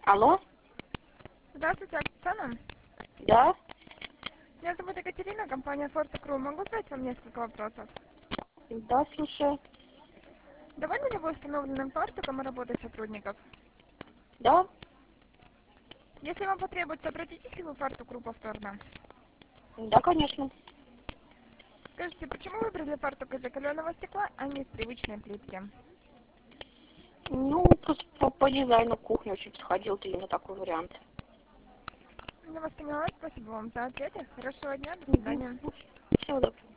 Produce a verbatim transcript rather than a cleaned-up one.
Алло? Здравствуйте, Оксана. Да? Меня зовут Екатерина, компания Фортекру. Могу задать вам несколько вопросов? Да, слушаю. Довольны ли вы установленным фартуком и работой сотрудников? Да? Если вам потребуется, обратитесь ли вы в Фортекру повторно? Да, конечно. Скажите, почему выбрали фартук из закаленного стекла, а не из привычной плитки? Ну, просто по, по дизайну кухни очень подходил именно такой вариант. Я вас поняла, спасибо вам за ответы. Хорошего дня, до свидания. Всего доброго.